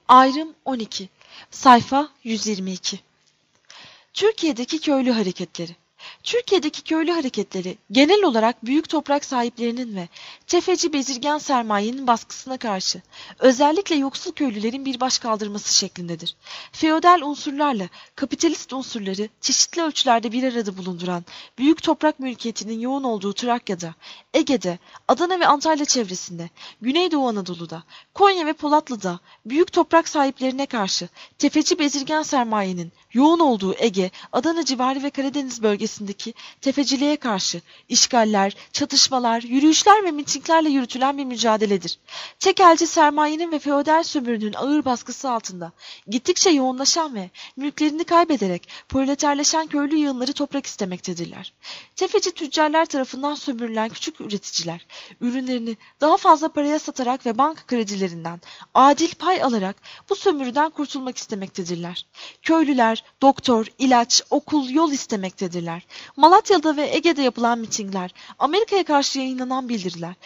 Ayrım 12. Sayfa 122. Türkiye'deki köylü hareketleri. Türkiye'deki köylü hareketleri genel olarak büyük toprak sahiplerinin ve tefeci bezirgen sermayenin baskısına karşı özellikle yoksul köylülerin bir baş kaldırması şeklindedir. Feodal unsurlarla kapitalist unsurları çeşitli ölçülerde bir arada bulunduran büyük toprak mülkiyetinin yoğun olduğu Trakya'da, Ege'de, Adana ve Antalya çevresinde, Güneydoğu Anadolu'da, Konya ve Polatlı'da büyük toprak sahiplerine karşı tefeci bezirgen sermayenin yoğun olduğu Ege, Adana civarı ve Karadeniz bölgesindeki tefeciliğe karşı işgaller, çatışmalar, yürüyüşler ve mitinglerle yürütülen bir mücadeledir. Tekelci sermayenin ve feodal sömürünün ağır baskısı altında gittikçe yoğunlaşan ve mülklerini kaybederek proleterleşen köylü yığınları toprak istemektedirler. Tefeci tüccarlar tarafından sömürülen küçük üreticiler, ürünlerini daha fazla paraya satarak ve banka kredilerinden adil pay alarak bu sömürüden kurtulmak istemektedirler. Köylüler doktor, ilaç, okul, yol istemektedirler. Malatya'da ve Ege'de yapılan mitingler, Amerika'ya karşı yayınlanan bildiriler,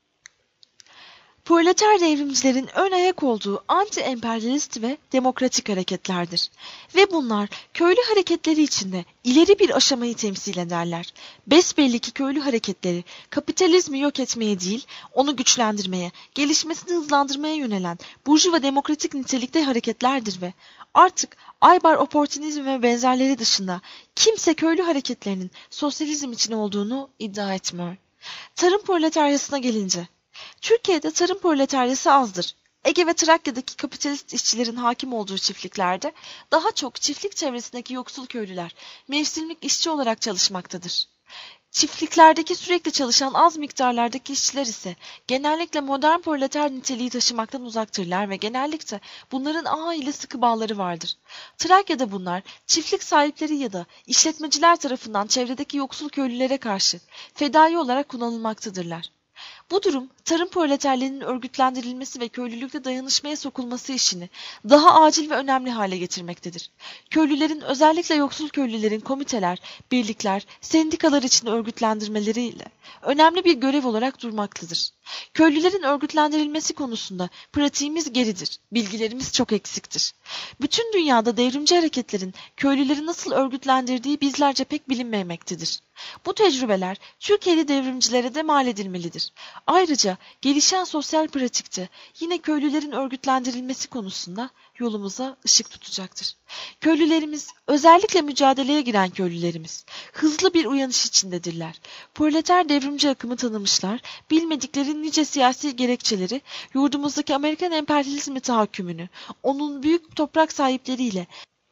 proleter devrimcilerin ön ayak olduğu anti-emperyalist ve demokratik hareketlerdir. Ve bunlar köylü hareketleri içinde ileri bir aşamayı temsil ederler. Besbelli ki köylü hareketleri kapitalizmi yok etmeye değil, onu güçlendirmeye, gelişmesini hızlandırmaya yönelen burjuva demokratik nitelikte hareketlerdir ve artık Aybar oportunizm ve benzerleri dışında kimse köylü hareketlerinin sosyalizm için olduğunu iddia etmiyor. Tarım proletaryasına gelince, Türkiye'de tarım proletaryası azdır. Ege ve Trakya'daki kapitalist işçilerin hakim olduğu çiftliklerde daha çok çiftlik çevresindeki yoksul köylüler mevsimlik işçi olarak çalışmaktadır. Çiftliklerdeki sürekli çalışan az miktarlardaki işçiler ise genellikle modern proleter niteliği taşımaktan uzaktırlar ve genellikle bunların ağa ile sıkı bağları vardır. Trakya'da bunlar çiftlik sahipleri ya da işletmeciler tarafından çevredeki yoksul köylülere karşı fedai olarak kullanılmaktadırlar. Bu durum tarım proleterliğinin örgütlendirilmesi ve köylülükte dayanışmaya sokulması işini daha acil ve önemli hale getirmektedir. Köylülerin, özellikle yoksul köylülerin komiteler, birlikler, sendikalar için örgütlendirmeleriyle önemli bir görev olarak durmaktadır. Köylülerin örgütlendirilmesi konusunda pratiğimiz geridir, bilgilerimiz çok eksiktir. Bütün dünyada devrimci hareketlerin köylüleri nasıl örgütlendirdiği bizlerce pek bilinmemektedir. Bu tecrübeler Türkiye'li devrimcilere de mal edilmelidir. Ayrıca gelişen sosyal pratikte yine köylülerin örgütlendirilmesi konusunda yolumuza ışık tutacaktır. Köylülerimiz, özellikle mücadeleye giren köylülerimiz, hızlı bir uyanış içindedirler. Proleter devrimci akımı tanımışlar, bilmedikleri nice siyasi gerekçeleri, yurdumuzdaki Amerikan emperyalizmi tahakkümünü, onun büyük toprak sahipleriyle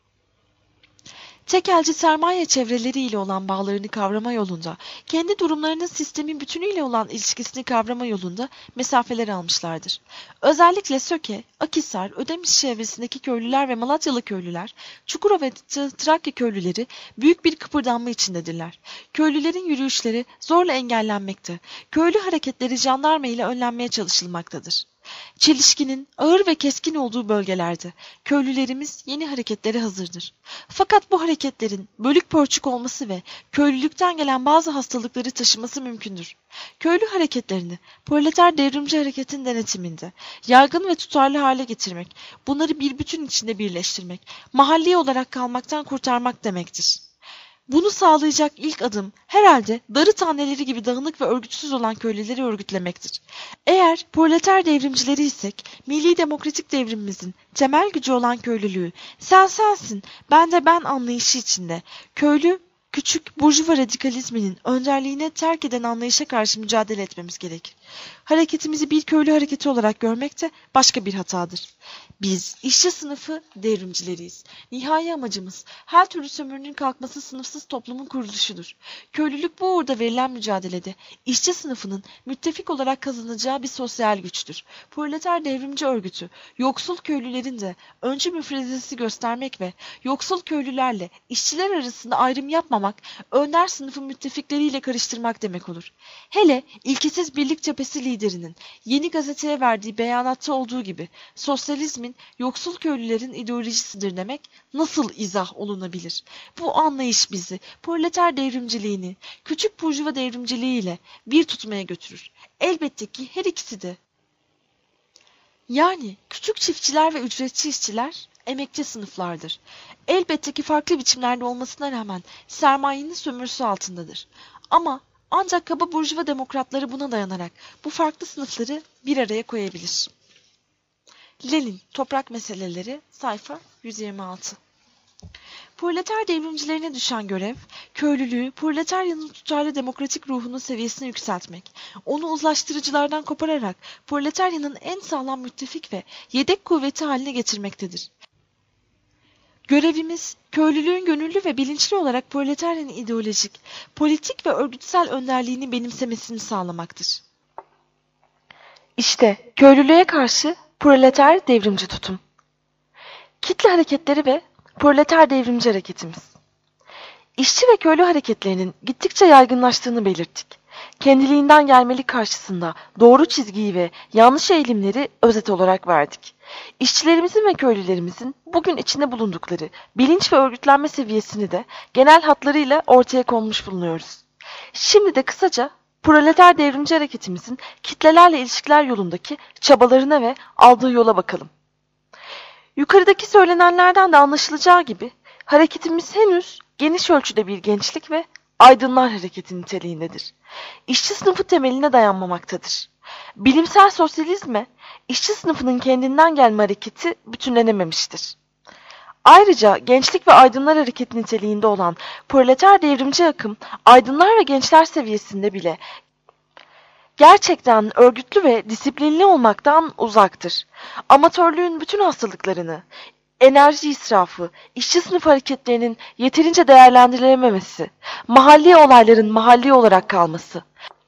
tekelci sermaye çevreleriyle olan bağlarını kavrama yolunda, kendi durumlarının sistemin bütünüyle olan ilişkisini kavrama yolunda mesafeler almışlardır. Özellikle Söke, Akhisar, Ödemiş çevresindeki köylüler ve Malatyalı köylüler, Çukurova ve Trakya köylüleri büyük bir kıpırdanma içindedirler. Köylülerin yürüyüşleri zorla engellenmekte, köylü hareketleri jandarma ile önlenmeye çalışılmaktadır. Çelişkinin ağır ve keskin olduğu bölgelerde köylülerimiz yeni hareketlere hazırdır. Fakat bu hareketlerin bölük pörçük olması ve köylülükten gelen bazı hastalıkları taşıması mümkündür. Köylü hareketlerini proleter devrimci hareketin denetiminde yaygın ve tutarlı hale getirmek, bunları bir bütün içinde birleştirmek, mahalli olarak kalmaktan kurtarmak demektir. Bunu sağlayacak ilk adım herhalde darı taneleri gibi dağınık ve örgütsüz olan köylüleri örgütlemektir. Eğer proleter devrimcileri isek, milli demokratik devrimimizin temel gücü olan köylülüğü, sen sensin, ben de ben anlayışı içinde, köylü, küçük burjuva radikalizminin önderliğine terk eden anlayışa karşı mücadele etmemiz gerekir. Hareketimizi bir köylü hareketi olarak görmek de başka bir hatadır. Biz işçi sınıfı devrimcileriyiz. Nihai amacımız her türlü sömürünün kalkması, sınıfsız toplumun kuruluşudur. Köylülük bu uğurda verilen mücadelede işçi sınıfının müttefik olarak kazanacağı bir sosyal güçtür. Proleter devrimci örgütü, yoksul köylülerin de öncü müfredesi göstermek ve yoksul köylülerle işçiler arasında ayrım yapmamak, önder sınıfı müttefikleriyle karıştırmak demek olur. Hele ilkesiz birlik cephesi liderinin Yeni Gazete'ye verdiği beyanatta olduğu gibi sosyalizmin yoksul köylülerin ideolojisidir demek nasıl izah olunabilir? Bu anlayış bizi proleter devrimciliğini küçük burjuva devrimciliğiyle bir tutmaya götürür. Elbette ki her ikisi de Yani küçük çiftçiler ve ücretçi işçiler emekçi sınıflardır. Elbette ki farklı biçimlerde olmasına rağmen sermayenin sömürüsü altındadır. Ama ancak kaba burjuva demokratları buna dayanarak bu farklı sınıfları bir araya koyabilir. Lenin, Toprak Meseleleri, sayfa 126. Proleter devrimcilerine düşen görev, köylülüğü, proletaryanın tutarlı demokratik ruhunun seviyesine yükseltmek, onu uzlaştırıcılardan kopararak proletaryanın en sağlam müttefik ve yedek kuvveti haline getirmektedir. Görevimiz, köylülüğün gönüllü ve bilinçli olarak proletaryanın ideolojik, politik ve örgütsel önderliğini benimsemesini sağlamaktır. İşte köylülüğe karşı proleter devrimci tutum. Kitle hareketleri ve proleter devrimci hareketimiz. İşçi ve köylü hareketlerinin gittikçe yaygınlaştığını belirttik. Kendiliğinden gelmelik karşısında doğru çizgiyi ve yanlış eğilimleri özet olarak verdik. İşçilerimizin ve köylülerimizin bugün içinde bulundukları bilinç ve örgütlenme seviyesini de genel hatlarıyla ortaya konmuş bulunuyoruz. Şimdi de kısaca proleter devrimci hareketimizin kitlelerle ilişkiler yolundaki çabalarına ve aldığı yola bakalım. Yukarıdaki söylenenlerden de anlaşılacağı gibi hareketimiz henüz geniş ölçüde bir gençlik ve aydınlar hareketi niteliğindedir. İşçi sınıfı temeline dayanmamaktadır. Bilimsel sosyalizme, işçi sınıfının kendinden gelme hareketi bütünlenememiştir. Ayrıca gençlik ve aydınlar hareketi niteliğinde olan proleter devrimci akım, aydınlar ve gençler seviyesinde bile gerçekten örgütlü ve disiplinli olmaktan uzaktır. Amatörlüğün bütün hastalıklarını, enerji israfı, işçi sınıf hareketlerinin yeterince değerlendirilememesi, mahalli olayların mahalli olarak kalması,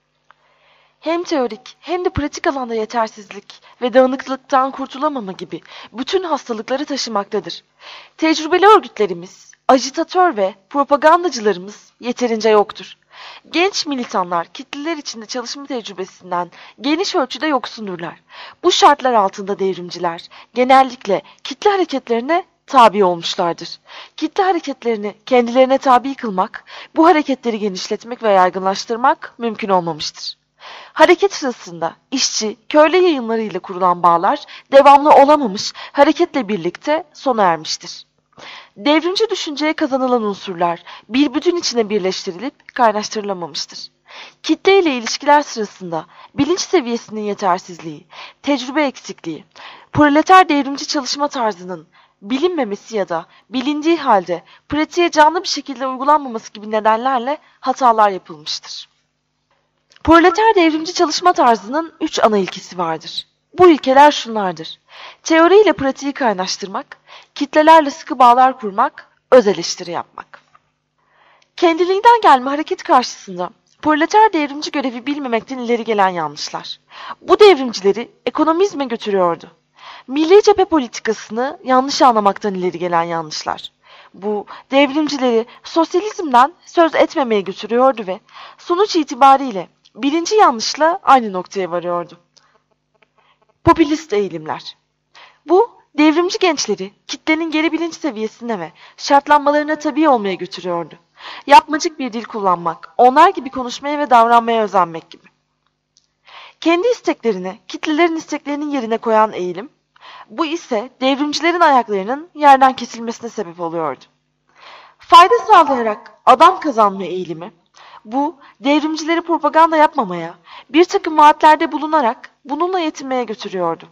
hem teorik hem de pratik alanda yetersizlik ve dağınıklıktan kurtulamama gibi bütün hastalıkları taşımaktadır. Tecrübeli örgütlerimiz, ajitatör ve propagandacılarımız yeterince yoktur. Genç militanlar kitleler içinde çalışma tecrübesinden geniş ölçüde yoksundurlar. Bu şartlar altında devrimciler genellikle kitle hareketlerine tabi olmuşlardır. Kitle hareketlerini kendilerine tabi kılmak, bu hareketleri genişletmek ve yaygınlaştırmak mümkün olmamıştır. Hareket sırasında işçi, köylü yayınlarıyla kurulan bağlar devamlı olamamış, hareketle birlikte sona ermiştir. Devrimci düşünceye kazanılan unsurlar bir bütün içine birleştirilip kaynaştırılamamıştır. Kitle ile ilişkiler sırasında bilinç seviyesinin yetersizliği, tecrübe eksikliği, proleter devrimci çalışma tarzının bilinmemesi ya da bilindiği halde pratiğe canlı bir şekilde uygulanmaması gibi nedenlerle hatalar yapılmıştır. Proleter devrimci çalışma tarzının 3 ana ilkesi vardır. Bu ilkeler şunlardır: teori ile pratiği kaynaştırmak, kitlelerle sıkı bağlar kurmak, öz eleştiri yapmak. Kendiliğinden gelme hareket karşısında proleter devrimci görevi bilmemekten ileri gelen yanlışlar. Bu devrimcileri ekonomizme götürüyordu. Milli cephe politikasını yanlış anlamaktan ileri gelen yanlışlar. Bu devrimcileri sosyalizmden söz etmemeye götürüyordu ve sonuç itibariyle birinci yanlışla aynı noktaya varıyordu. Popülist eğilimler. Bu devrimci gençleri kitlenin geri bilinç seviyesine ve şartlanmalarına tabi olmaya götürüyordu. Yapmacık bir dil kullanmak, onlar gibi konuşmaya ve davranmaya özenmek gibi. Kendi isteklerini kitlelerin isteklerinin yerine koyan eğilim, bu ise devrimcilerin ayaklarının yerden kesilmesine sebep oluyordu. Fayda sağlayarak adam kazanma eğilimi, bu devrimcileri propaganda yapmamaya, bir takım vaatlerde bulunarak bununla yetinmeye götürüyordu.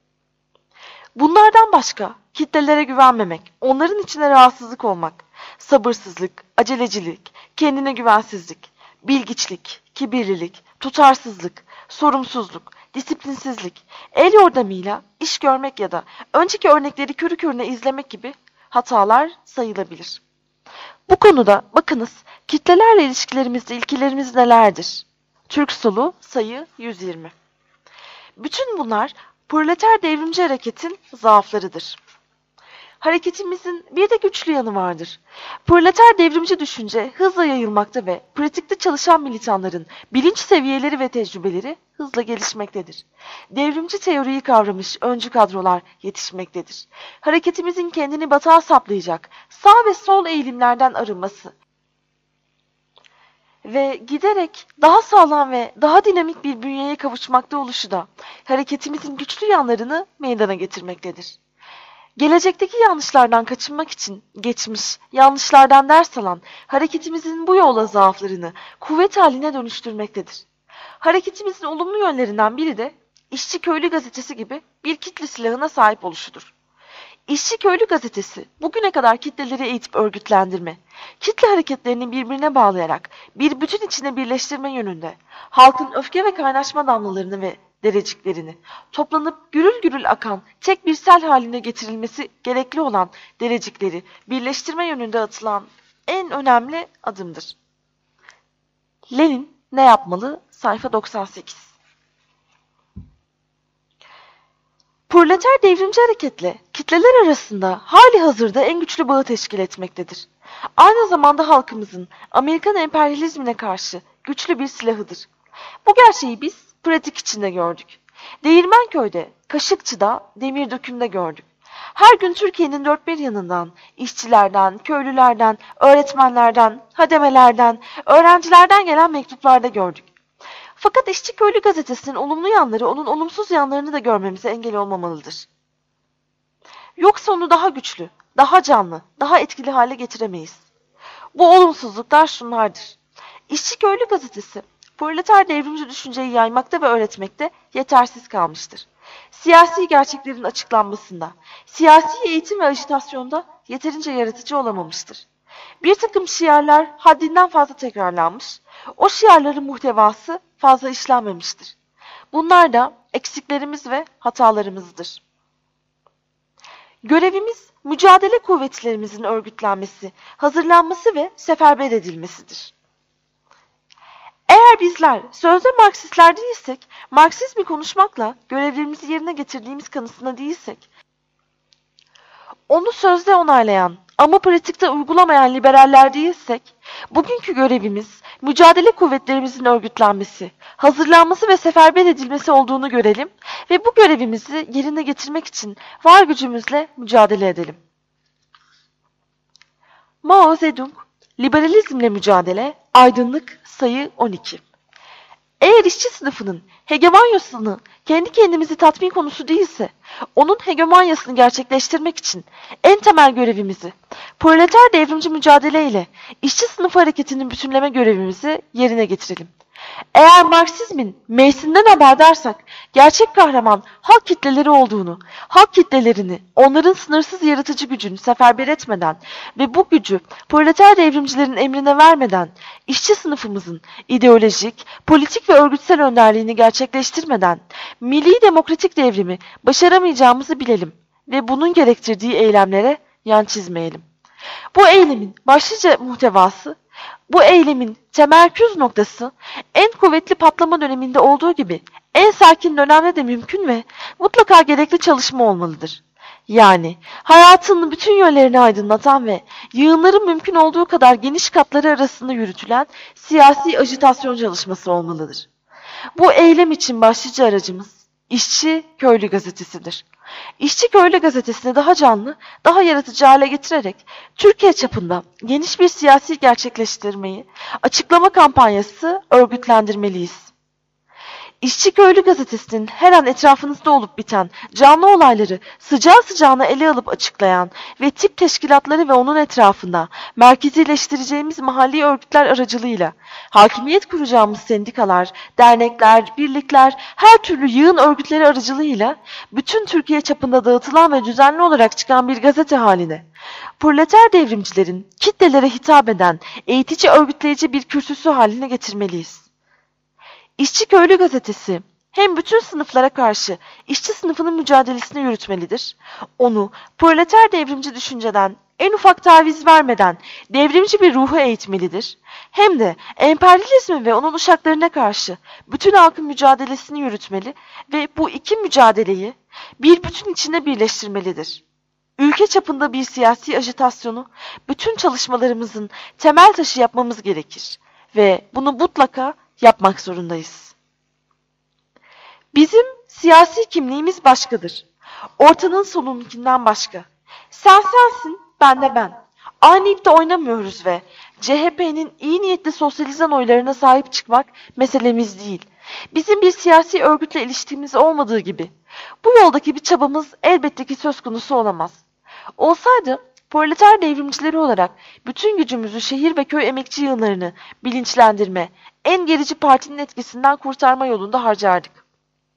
Bunlardan başka kitlelere güvenmemek, onların içine rahatsızlık olmak, sabırsızlık, acelecilik, kendine güvensizlik, bilgiçlik, kibirlilik, tutarsızlık, sorumsuzluk, disiplinsizlik, el yordamıyla iş görmek ya da önceki örnekleri körü körüne izlemek gibi hatalar sayılabilir. Bu konuda bakınız, kitlelerle ilişkilerimizde ilkelerimiz nelerdir? Türk Solu, sayı 120. Bütün bunlar proleter devrimci hareketin zaaflarıdır. Hareketimizin bir de güçlü yanı vardır. Proleter devrimci düşünce hızla yayılmakta ve pratikte çalışan militanların bilinç seviyeleri ve tecrübeleri hızla gelişmektedir. Devrimci teoriyi kavramış öncü kadrolar yetişmektedir. Hareketimizin kendini batağa saplayacak sağ ve sol eğilimlerden arınması ve giderek daha sağlam ve daha dinamik bir bünyeye kavuşmakta oluşu da hareketimizin güçlü yanlarını meydana getirmektedir. Gelecekteki yanlışlardan kaçınmak için geçmiş, yanlışlardan ders alan hareketimizin bu yola zaaflarını kuvvet haline dönüştürmektedir. Hareketimizin olumlu yönlerinden biri de İşçi Köylü Gazetesi gibi bir kitle silahına sahip oluşudur. İşçi Köylü Gazetesi bugüne kadar kitleleri eğitip örgütlendirme, kitle hareketlerini birbirine bağlayarak bir bütün içine birleştirme yönünde halkın öfke ve kaynaşma damlalarını ve dereciklerini toplanıp gürül gürül akan tek bir sel haline getirilmesi gerekli olan derecikleri birleştirme yönünde atılan en önemli adımdır. Lenin ne yapmalı? Sayfa 98. Proleter devrimci hareketle kitleler arasında hali hazırda en güçlü bağı teşkil etmektedir. Aynı zamanda halkımızın Amerikan emperyalizmine karşı güçlü bir silahıdır. Bu gerçeği biz pratik içinde gördük. Değirmenköy'de, Kaşıkçı'da, Demirdöküm'de gördük. Her gün Türkiye'nin dört bir yanından, işçilerden, köylülerden, öğretmenlerden, hademelerden, öğrencilerden gelen mektuplarda gördük. Fakat İşçi Köylü Gazetesi'nin olumlu yanları onun olumsuz yanlarını da görmemize engel olmamalıdır. Yoksa onu daha güçlü, daha canlı, daha etkili hale getiremeyiz. Bu olumsuzluklar şunlardır. İşçi Köylü Gazetesi, proleter devrimci düşünceyi yaymakta ve öğretmekte yetersiz kalmıştır. Siyasi gerçeklerin açıklanmasında, siyasi eğitim ve ajitasyonda yeterince yaratıcı olamamıştır. Bir takım şiarlar haddinden fazla tekrarlanmış, o şiarların muhtevası fazla işlenmemiştir. Bunlar da eksiklerimiz ve hatalarımızdır. Görevimiz mücadele kuvvetlerimizin örgütlenmesi, hazırlanması ve seferber edilmesidir. Eğer bizler sözde Marksistler değilsek, Marksizmi konuşmakla görevlerimizi yerine getirdiğimiz kanısında değilsek, onu sözde onaylayan ama pratikte uygulamayan liberaller değilsek, bugünkü görevimiz mücadele kuvvetlerimizin örgütlenmesi, hazırlanması ve seferber edilmesi olduğunu görelim ve bu görevimizi yerine getirmek için var gücümüzle mücadele edelim. Mao Zedong, Liberalizmle Mücadele, Aydınlık, sayı 12. Eğer işçi sınıfının hegemonyasını kendi kendimizi tatmin konusu değilse, onun hegemonyasını gerçekleştirmek için en temel görevimizi, proleter devrimci mücadele ile işçi sınıfı hareketinin bütünleme görevimizi yerine getirelim. Eğer Marksizmin meysinden haberdarsak, gerçek kahraman halk kitleleri olduğunu, halk kitlelerini, onların sınırsız yaratıcı gücünü seferber etmeden ve bu gücü proleter devrimcilerin emrine vermeden, işçi sınıfımızın ideolojik, politik ve örgütsel önderliğini gerçekleştirmeden, milli demokratik devrimi başaramayacağımızı bilelim ve bunun gerektirdiği eylemlere yan çizmeyelim. Bu eylemin başlıca muhtevası, bu eylemin temerküz noktası en kuvvetli patlama döneminde olduğu gibi en sakin dönemde de mümkün ve mutlaka gerekli çalışma olmalıdır. Yani hayatın bütün yönlerini aydınlatan ve yığınların mümkün olduğu kadar geniş katları arasında yürütülen siyasi ajitasyon çalışması olmalıdır. Bu eylem için başlıca aracımız İşçi Köylü Gazetesi'dir. İşçi Köylü Gazetesi'ni daha canlı, daha yaratıcı hale getirerek Türkiye çapında geniş bir siyasi gerçekleştirmeyi, açıklama kampanyası örgütlendirmeliyiz. İşçi Köylü Gazetesi'nin her an etrafınızda olup biten canlı olayları sıcağı sıcağına ele alıp açıklayan ve tip teşkilatları ve onun etrafında merkezileştireceğimiz mahalli örgütler aracılığıyla hakimiyet kuracağımız sendikalar, dernekler, birlikler, her türlü yığın örgütleri aracılığıyla bütün Türkiye çapında dağıtılan ve düzenli olarak çıkan bir gazete haline, proleter devrimcilerin kitlelere hitap eden eğitici örgütleyici bir kürsüsü haline getirmeliyiz. İşçi Köylü Gazetesi hem bütün sınıflara karşı işçi sınıfının mücadelesini yürütmelidir, onu proleter devrimci düşünceden en ufak taviz vermeden devrimci bir ruhu eğitmelidir, hem de emperyalizme ve onun uşaklarına karşı bütün halkın mücadelesini yürütmeli ve bu iki mücadeleyi bir bütün içinde birleştirmelidir. Ülke çapında bir siyasi ajitasyonu bütün çalışmalarımızın temel taşı yapmamız gerekir ve bunu mutlaka yapmak zorundayız. Bizim siyasi kimliğimiz başkadır. Ortanın sonununkinden başka. Sen sensin, ben de ben. Aynı ipte oynamıyoruz ve CHP'nin iyi niyetli sosyalizan oylarına sahip çıkmak meselemiz değil. Bizim bir siyasi örgütle ilişkimiz olmadığı gibi bu yoldaki bir çabamız elbette ki söz konusu olamaz. Olsaydı proleter devrimcileri olarak bütün gücümüzü şehir ve köy emekçi yığınlarını bilinçlendirme, en gerici partinin etkisinden kurtarma yolunda harcardık.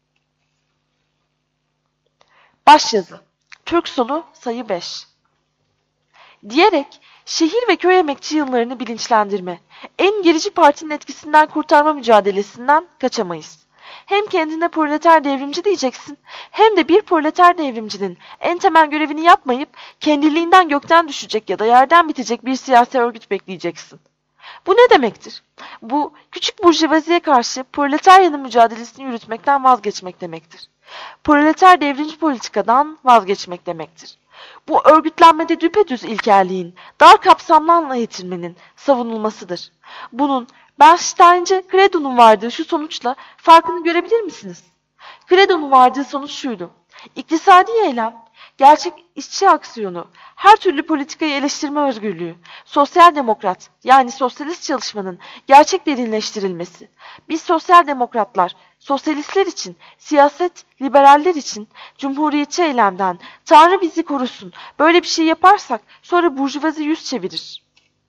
Başyazı Türk Solu sayı 5 diyerek şehir ve köy emekçi yığınlarını bilinçlendirme, en gerici partinin etkisinden kurtarma mücadelesinden kaçamayız. Hem kendine proleter devrimci diyeceksin, hem de bir proleter devrimcinin en temel görevini yapmayıp kendiliğinden gökten düşecek ya da yerden bitecek bir siyasi örgüt bekleyeceksin. Bu ne demektir? Bu, küçük burjuvaziye karşı proletaryanın mücadelesini yürütmekten vazgeçmek demektir. Proleter devrimci politikadan vazgeçmek demektir. Bu örgütlenmede düpedüz ilkelliğin, dar kapsamlı anlayıtırmenin savunulmasıdır. Bunun Bernstein'ci Credo'nun vardığı şu sonuçla farkını görebilir misiniz? Credo'nun vardığı sonuç şuydu. İktisadi eylem, gerçek işçi aksiyonu, her türlü politikayı eleştirme özgürlüğü, sosyal demokrat yani sosyalist çalışmanın gerçek derinleştirilmesi. Biz sosyal demokratlar, sosyalistler için, siyaset, liberaller için cumhuriyetçi eylemden Tanrı bizi korusun. Böyle bir şey yaparsak sonra burjuvazi yüz çevirir.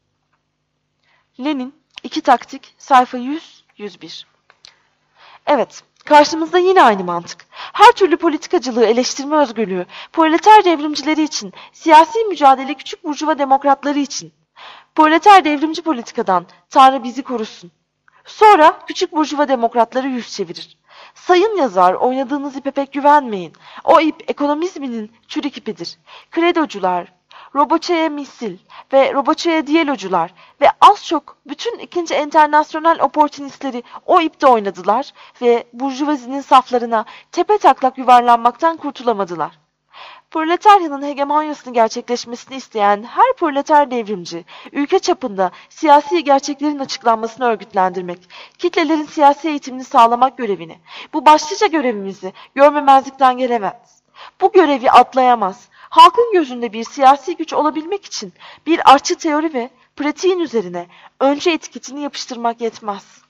Lenin, İki Taktik, sayfa 100-101. Evet, karşımızda yine aynı mantık. Her türlü politikacılığı eleştirme özgürlüğü, proleter devrimcileri için, siyasi mücadele küçük burjuva demokratları için. Proleter devrimci politikadan Tanrı bizi korusun. Sonra küçük burjuva demokratları yüz çevirir. Sayın yazar, oynadığınız ipe pek güvenmeyin. O ip ekonomizminin çürük ipidir. Kredocular, Roboçaya misil ve Roboçaya diyelocular ve az çok bütün ikinci enternasyonel oportunistleri o ipte oynadılar ve burjuvazinin saflarına tepe taklak yuvarlanmaktan kurtulamadılar. Proletaryanın hegemonyasını gerçekleşmesini isteyen her proleter devrimci, ülke çapında siyasi gerçeklerin açıklanmasını örgütlendirmek, kitlelerin siyasi eğitimini sağlamak görevini, bu başlıca görevimizi görmemezlikten gelemez. Bu görevi atlayamaz. Halkın gözünde bir siyasi güç olabilmek için bir artçı teori ve pratiğin üzerine önce etiketini yapıştırmak yetmez.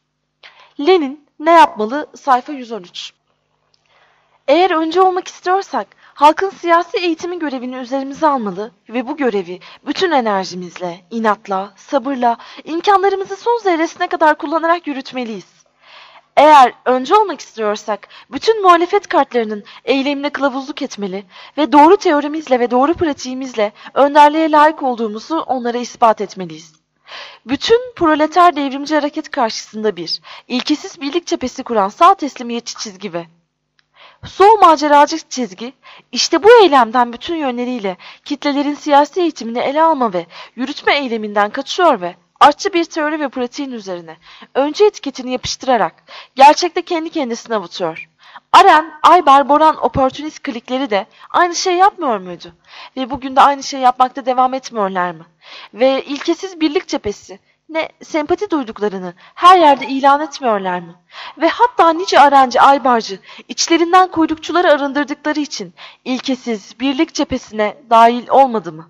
Lenin ne yapmalı? Sayfa 113. Eğer önce olmak istiyorsak, halkın siyasi eğitimi görevini üzerimize almalı ve bu görevi bütün enerjimizle, inatla, sabırla, imkanlarımızı son zerresine kadar kullanarak yürütmeliyiz. Eğer önce olmak istiyorsak, bütün muhalefet kartlarının eylemine kılavuzluk etmeli ve doğru teorimizle ve doğru pratiğimizle önderliğe layık olduğumuzu onlara ispat etmeliyiz. Bütün proleter devrimci hareket karşısında bir, ilkesiz birlik cephesi kuran sağ teslimiyetçi çizgi ve sol maceracı çizgi, işte bu eylemden bütün yönleriyle kitlelerin siyasi eğitimini ele alma ve yürütme eyleminden kaçıyor ve artçı bir teori ve pratiğin üzerine önce etiketini yapıştırarak gerçekte kendi kendisini avutuyor. Aren, Aybar, Boran oportunist klikleri de aynı şey yapmıyor muydu? Ve bugün de aynı şey yapmakta devam etmiyorlar mı? Ve ilkesiz birlik cephesi ne sempati duyduklarını her yerde ilan etmiyorlar mı? Ve hatta nice Arenci, Aybarcı içlerinden kuyrukçuları arındırdıkları için ilkesiz birlik cephesine dahil olmadı mı?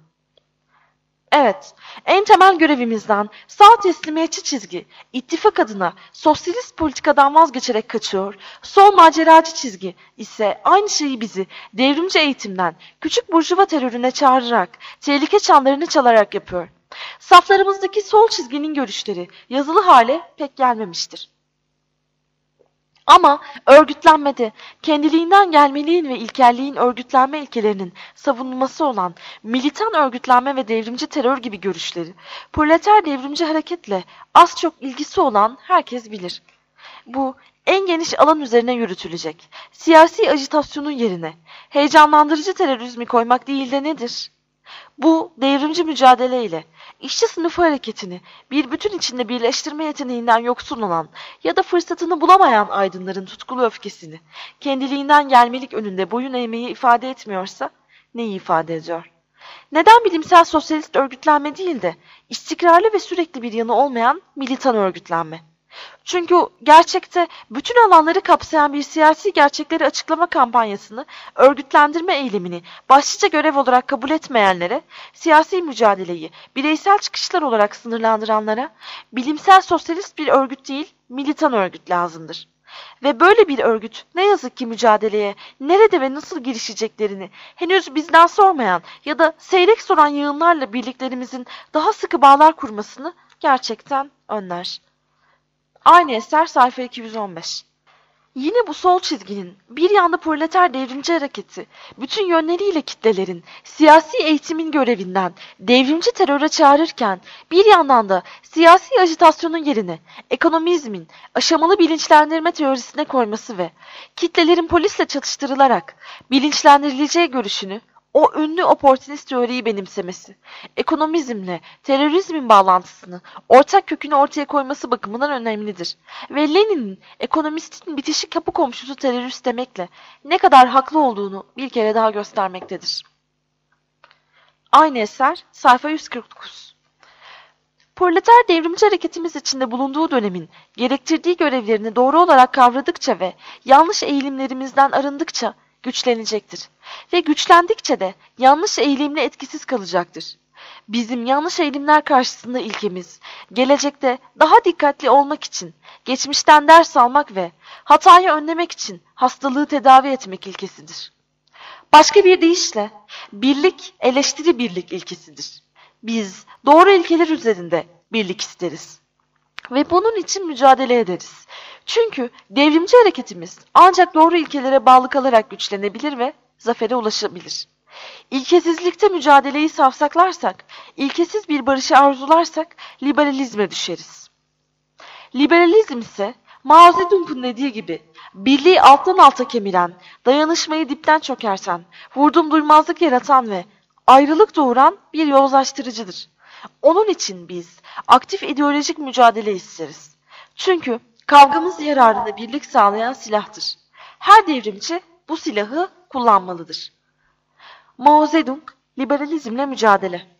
Evet, en temel görevimizden sağ teslimiyetçi çizgi, ittifak adına sosyalist politikadan vazgeçerek kaçıyor, sol maceracı çizgi ise aynı şeyi bizi devrimci eğitimden küçük burjuva terörüne çağırarak, tehlike çanlarını çalarak yapıyor. Saflarımızdaki sol çizginin görüşleri yazılı hale pek gelmemiştir. Ama örgütlenmede kendiliğinden gelmeliğin ve ilkelliğin örgütlenme ilkelerinin savunulması olan militan örgütlenme ve devrimci terör gibi görüşleri, proleter devrimci hareketle az çok ilgisi olan herkes bilir. Bu en geniş alan üzerine yürütülecek. Siyasi ajitasyonun yerine heyecanlandırıcı terörizmi koymak değil de nedir? Bu devrimci mücadeleyle işçi sınıfı hareketini bir bütün içinde birleştirme yeteneğinden yoksun olan ya da fırsatını bulamayan aydınların tutkulu öfkesini kendiliğinden gelmelik önünde boyun eğmeyi ifade etmiyorsa neyi ifade ediyor? Neden bilimsel sosyalist örgütlenme değil de istikrarlı ve sürekli bir yanı olmayan militan örgütlenme? Çünkü gerçekte bütün alanları kapsayan bir siyasi gerçekleri açıklama kampanyasını, örgütlendirme eylemini başlıca görev olarak kabul etmeyenlere, siyasi mücadeleyi bireysel çıkışlar olarak sınırlandıranlara, bilimsel sosyalist bir örgüt değil, militan örgüt lazımdır. Ve böyle bir örgüt ne yazık ki mücadeleye nerede ve nasıl girişeceklerini henüz bizden sormayan ya da seyrek soran yığınlarla birliklerimizin daha sıkı bağlar kurmasını gerçekten önler. Aynı eser sayfa 215. Yine bu sol çizginin bir yanda proleter devrimci hareketi, bütün yönleriyle kitlelerin siyasi eğitimin görevinden devrimci teröre çağırırken bir yandan da siyasi ajitasyonun yerine ekonomizmin aşamalı bilinçlendirme teorisine koyması ve kitlelerin polisle çatıştırılarak bilinçlendirileceği görüşünü o ünlü oportunist teoriyi benimsemesi, ekonomizmle terörizmin bağlantısını, ortak kökünü ortaya koyması bakımından önemlidir. Ve Lenin'in ekonomistin bitişik kapı komşusu terörist demekle ne kadar haklı olduğunu bir kere daha göstermektedir. Aynı eser, sayfa 149. Proleter devrimci hareketimiz içinde bulunduğu dönemin gerektirdiği görevlerini doğru olarak kavradıkça ve yanlış eğilimlerimizden arındıkça güçlenecektir. Ve güçlendikçe de yanlış eğilimle etkisiz kalacaktır. Bizim yanlış eğilimler karşısında ilkemiz, gelecekte daha dikkatli olmak için geçmişten ders almak ve hatayı önlemek için hastalığı tedavi etmek ilkesidir. Başka bir deyişle, birlik, eleştiri birlik ilkesidir. Biz doğru ilkeler üzerinde birlik isteriz. Ve bunun için mücadele ederiz. Çünkü devrimci hareketimiz ancak doğru ilkelere bağlı kalarak güçlenebilir ve zafere ulaşabilir. İlkesizlikte mücadeleyi savsaklarsak, ilkesiz bir barışı arzularsak liberalizme düşeriz. Liberalizm ise Mao Zedong'un dediği gibi birliği alttan alta kemiren, dayanışmayı dipten çökerten, vurdum duymazlık yaratan ve ayrılık doğuran bir yozlaştırıcıdır. Onun için biz aktif ideolojik mücadele isteriz. Çünkü kavgamız yararına birlik sağlayan silahtır. Her devrimci bu silahı kullanmalıdır. Mao Zedong, liberalizmle mücadele.